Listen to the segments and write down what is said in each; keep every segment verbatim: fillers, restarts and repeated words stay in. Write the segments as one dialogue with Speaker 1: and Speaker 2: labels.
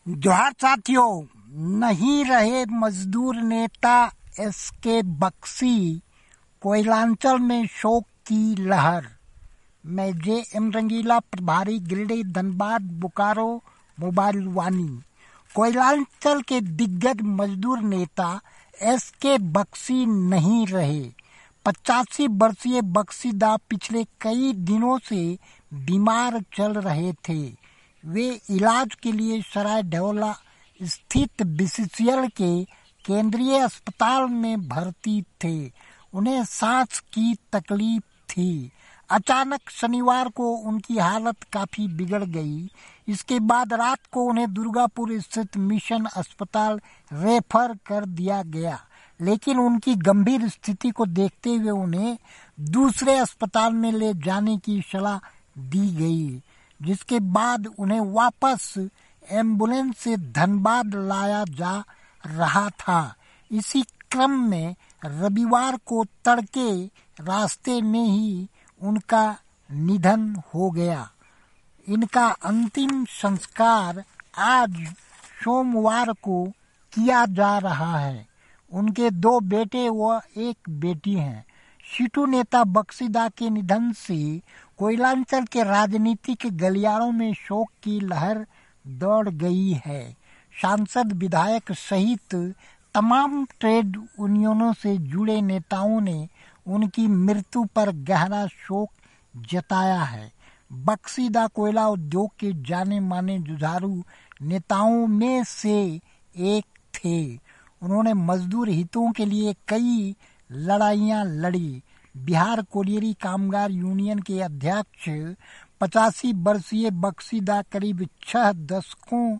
Speaker 1: जोहार साथियों, नहीं रहे मजदूर नेता एस के बक्सी, कोयलांचल में शोक की लहर। मैं जे एम रंगीला, प्रभारी गिरिडीह, धनबाद, बोकारो, मोबाइल वानी। कोयलांचल के दिग्गज मजदूर नेता एस के बक्सी नहीं रहे। पचासी वर्षीय बक्सीदा पिछले कई दिनों से बीमार चल रहे थे। वे इलाज के लिए सराय ढोला स्थित बी सी सी एल के केंद्रीय अस्पताल में भर्ती थे। उन्हें सांस की तकलीफ थी। अचानक शनिवार को उनकी हालत काफी बिगड़ गई। इसके बाद रात को उन्हें दुर्गापुर स्थित मिशन अस्पताल रेफर कर दिया गया, लेकिन उनकी गंभीर स्थिति को देखते हुए उन्हें दूसरे अस्पताल में ले जाने की सलाह दी गई, जिसके बाद उन्हें वापस एम्बुलेंस से धनबाद लाया जा रहा था। इसी क्रम में रविवार को तड़के रास्ते में ही उनका निधन हो गया। इनका अंतिम संस्कार आज सोमवार को किया जा रहा है। उनके दो बेटे व एक बेटी हैं। सीटू नेता बक्सीदा के निधन से कोयलांचल के राजनीतिक गलियारों में शोक की लहर दौड़ गई है। सांसद, विधायक सहित तमाम ट्रेड यूनियनों से जुड़े नेताओं ने उनकी मृत्यु पर गहरा शोक जताया है। बक्सीदा कोयला उद्योग के जाने माने जुझारू नेताओं में से एक थे। उन्होंने मजदूर हितों के लिए कई लड़ाइयां लड़ी। बिहार कोलियरी कामगार यूनियन के अध्यक्ष पचासी वर्षीय बक्सीदा करीब छह दशकों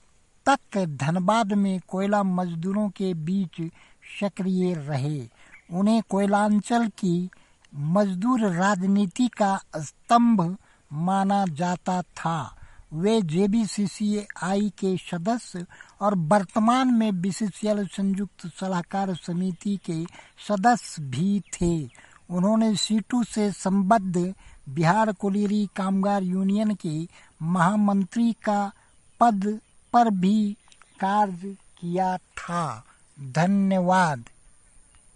Speaker 1: तक धनबाद में कोयला मजदूरों के बीच सक्रिय रहे। उन्हें कोयलांचल की मजदूर राजनीति का स्तंभ माना जाता था। वे जे बी सी सी आई के सदस्य और वर्तमान में बी सी सी एल संयुक्त सलाहकार समिति के सदस्य भी थे। उन्होंने सीटू से संबद्ध बिहार कोलियरी कामगार यूनियन के महामंत्री का पद पर भी कार्य किया था। धन्यवाद।